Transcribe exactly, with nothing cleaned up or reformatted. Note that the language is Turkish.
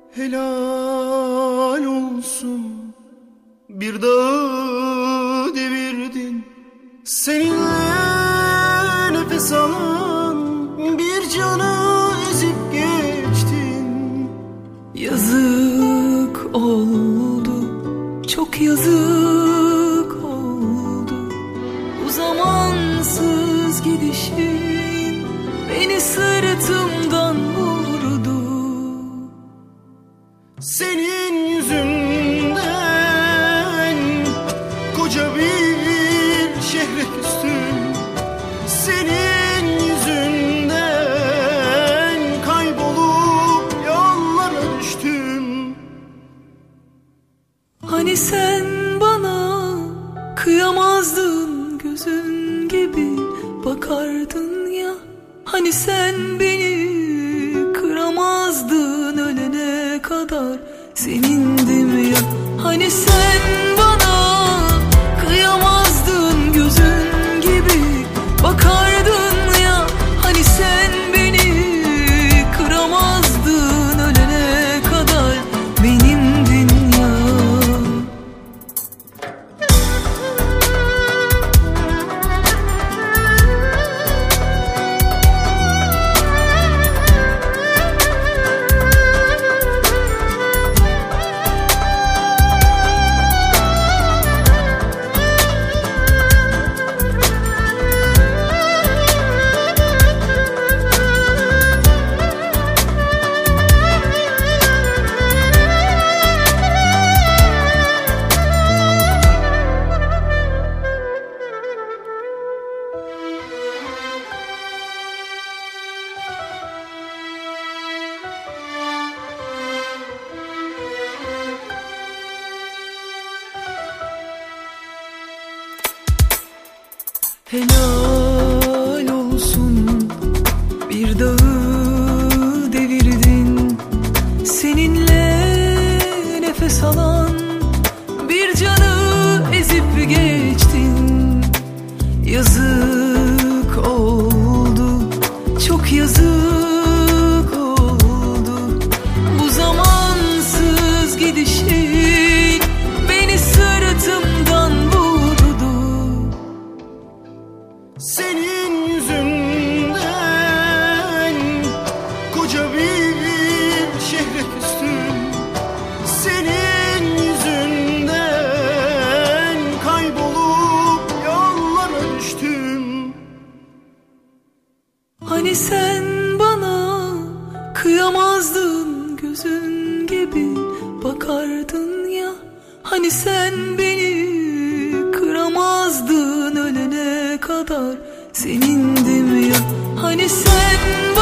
Helal olsun, bir dağı devirdin. Seninle nefes alan bir canı ezip geçtin. Yazık oldu, çok yazık oldu. Bu zamansız gidişin beni sırtımdan vurdu. Senin yüzünden koca bir şehre küstüm. Senin yüzünden kaybolup yollara düştüm. Hani sen bana kıyamazdın, gözün gibi bakardın ya. Hani sen beni kıramazdın, ölene kadar senindim ya. Hani sen bana kıyamazdın, gözün gibi bakardın ya. Hani sen beni kıramazdın, ölene kadar benimdin ya. Helal olsun, bir dağı devirdin. Seninle nefes alan bir canı ezip geçtin. Yazık oldu, çok yazık oldu. Bu zamansız gidişin beni sırtımdan vurdu. Senin yüzünden koca bir şehre küstüm. Senin yüzünden kaybolup yollara düştüm. Hani sen bana kıyamazdın, gözün gibi bakardın ya. Hani sen beni kıramazdın, ölene kadar senindim ya. Hani sen